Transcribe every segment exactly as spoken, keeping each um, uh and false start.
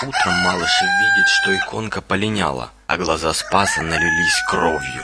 Утром Малышев видит, что иконка полиняла, а глаза Спаса налились кровью.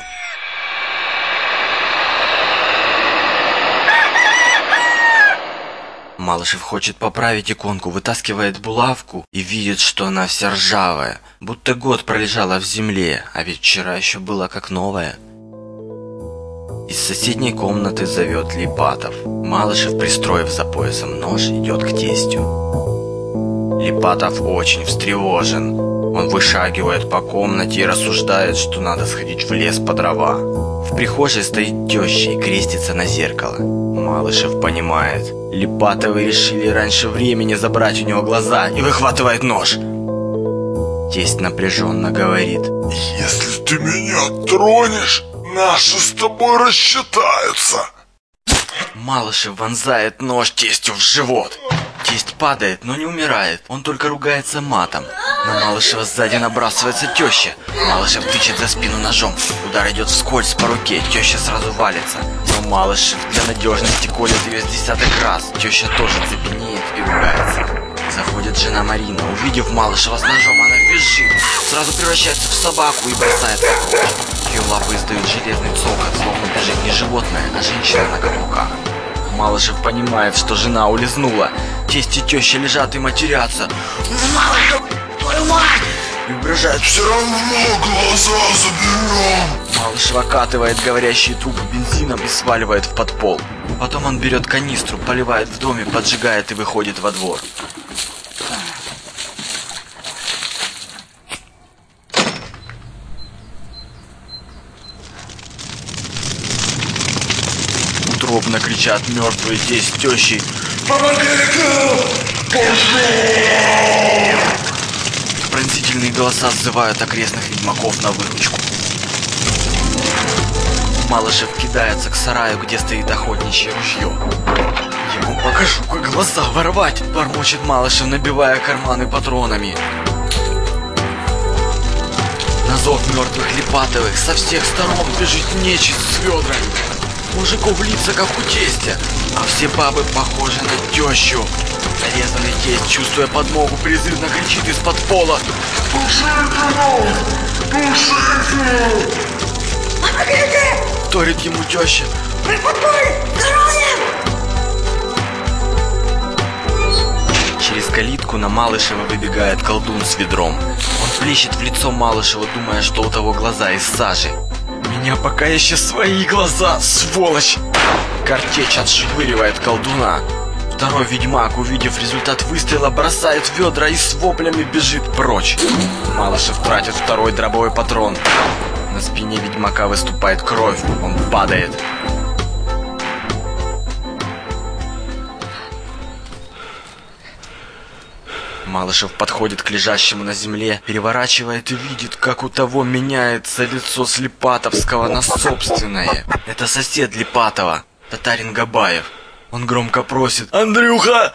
Малышев хочет поправить иконку, вытаскивает булавку и видит, что она вся ржавая, будто год пролежала в земле, а ведь вчера еще была как новая. Из соседней комнаты зовет Липатов. Малышев, пристроив за поясом нож, идет к тестю. Липатов очень встревожен. Он вышагивает по комнате и рассуждает, что надо сходить в лес по дрова. В прихожей стоит теща и крестится на зеркало. Малышев понимает. Липатовы решили раньше времени забрать у него глаза и выхватывает нож. Тесть напряженно говорит: «Если ты меня тронешь, наши с тобой рассчитаются». Малышев вонзает нож тестю в живот. Тесть падает, но не умирает. Он только ругается матом. На Малышева сзади набрасывается теща. Малышев тычет за спину ножом. Удар идет вскользь по руке. Теща сразу валится. Но Малышев для надежности колет ее с десяток раз. Теща тоже цепенеет и ругается. Заходит жена Марина. Увидев Малышева с ножом, она бежит. Сразу превращается в собаку и бросается прочь. Ее лапы издают железный цокот, словно бежит не животное, а женщина на каблуках. Малышев понимает, что жена улизнула. Тесть и теща лежат и матерятся. «Малышев, твою мать!» И угрожают: «Все равно глаза заберем!» Малышев окатывает говорящие трубы бензином и сваливает в подпол. Потом он берет канистру, поливает в доме, поджигает и выходит во двор. Утробно кричат мертвые тесть с тещей: «Помогите! Пожар!» Пронзительные голоса сзывают окрестных ведьмаков на выручку. Малышев кидается к сараю, где стоит охотничье ружье. «Я ему покажу, как глаза ворвать!» — бормочет Малышев, набивая карманы патронами. На зов мертвых Липатовых со всех сторон бежит нечисть с ведрами. Мужиков лица как у тестя, а все бабы похожи на тещу. Нарезанный тесть, чувствуя подмогу, призывно кричит из-под пола: «Тушите! Тушите!» «Помогите!» — вторит ему теща. «Мы под дороги!» Через калитку на Малышева выбегает колдун с ведром. Он плещет в лицо Малышева, думая, что у того глаза из сажи. «У меня пока еще свои глаза, сволочь!» Картечь отшвыривает колдуна. Второй ведьмак, увидев результат выстрела, бросает ведра и с воплями бежит прочь. Малышев тратит второй дробовой патрон. На спине ведьмака выступает кровь. Он падает. Малышев подходит к лежащему на земле, переворачивает и видит, как у того меняется лицо с Липатовского на собственное. Это сосед Липатова, татарин Габаев. Он громко просит: «Андрюха!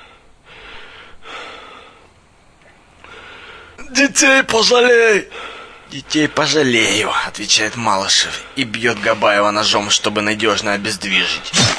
Детей пожалей!» «Детей пожалею», — отвечает Малышев и бьет Габаева ножом, чтобы надежно обездвижить.